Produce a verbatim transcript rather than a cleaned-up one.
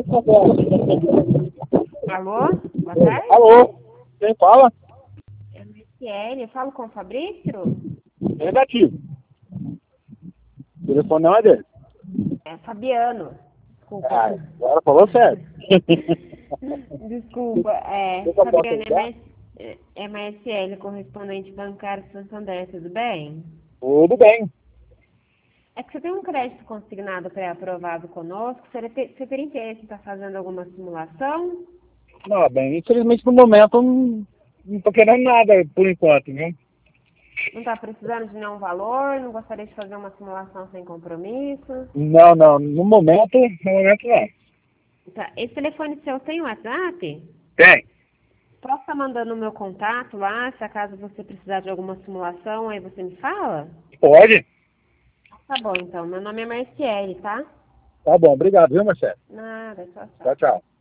Alô? Boa tarde. Alô? Quem fala? É M S L. Eu falo com o Fabrício? Negativo. O telefone não é dele. É Fabiano. Desculpa. Ah, agora falou sério. Desculpa. É, O que eu posso Fabiano, ajudar? é M S L, correspondente bancário Santander, tudo bem? Tudo bem. É que você tem um crédito consignado pré-aprovado conosco. Você ter- você teria interesse em estar fazendo alguma simulação? Não, bem, infelizmente no momento não, não tô querendo nada por enquanto, viu? Não está precisando de nenhum valor? Não gostaria de fazer uma simulação sem compromisso? Não, não, no momento, no momento não. Tá. Esse telefone seu tem WhatsApp? Tem. Posso estar mandando o meu contato lá, se acaso você precisar de alguma simulação, aí você me fala? Pode? Tá bom, então. Meu nome é Marciele, tá? Tá bom, obrigado, viu, Marcelo? Nada, tchau, Tchau, tchau. tchau.